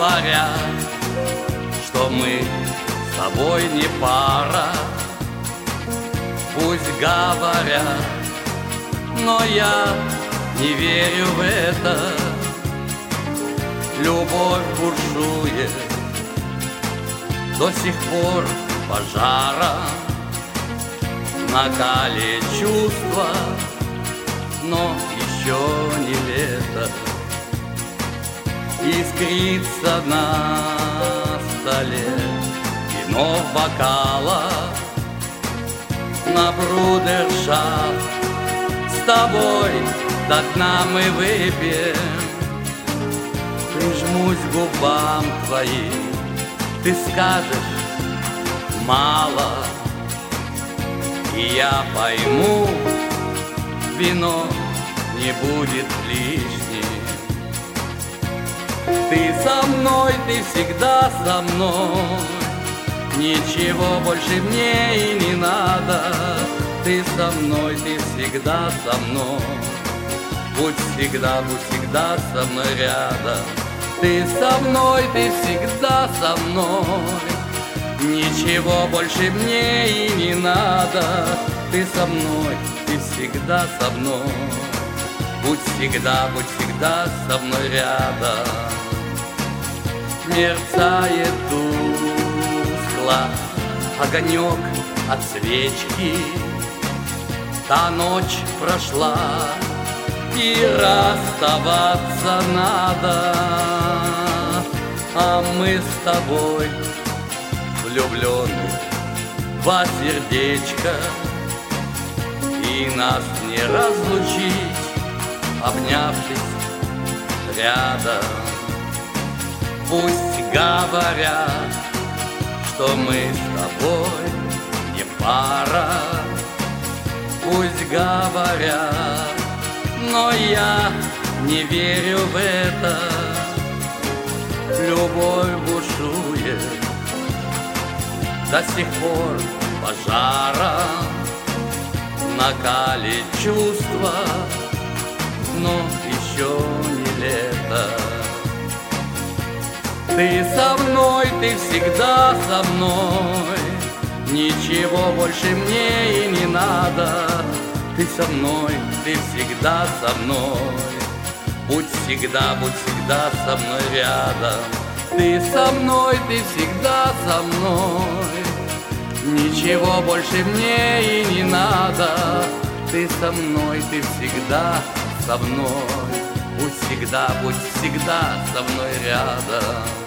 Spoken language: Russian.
говорят, что мы с тобой не пара. Пусть говорят, но я не верю в это. Любовь бушует до сих пор пожаром, накале чувства, но еще не лето. Искрится на столе вино в бокалах, на брудершафт с тобой до дна мы выпьем. Прижмусь к губам твоим, ты скажешь мало, и я пойму, вино не будет лишним. Ты со мной, ты всегда со мной, ничего больше мне и не надо. Ты со мной, ты всегда со мной, будь всегда со мной рядом. Ты со мной, ты всегда со мной, ничего больше мне и не надо. Ты со мной, ты всегда со мной, будь всегда со мной рядом. Мерцает тускло огонек от свечки, та ночь прошла, и расставаться надо. А мы с тобой влюблены в два сердечка, и нас не разлучить, обнявшись рядом. Пусть говорят, что мы с тобой не пара. Пусть говорят, но я не верю в это. Любовь бушует до сих пор пожаром, накале чувства, но еще не лето. Ты со мной, ты всегда со мной, ничего больше мне и не надо. Ты со мной, ты всегда со мной, будь всегда со мной рядом. Ты со мной, ты всегда со мной, ничего больше мне и не надо. Ты со мной, ты всегда со мной, будь всегда со мной рядом.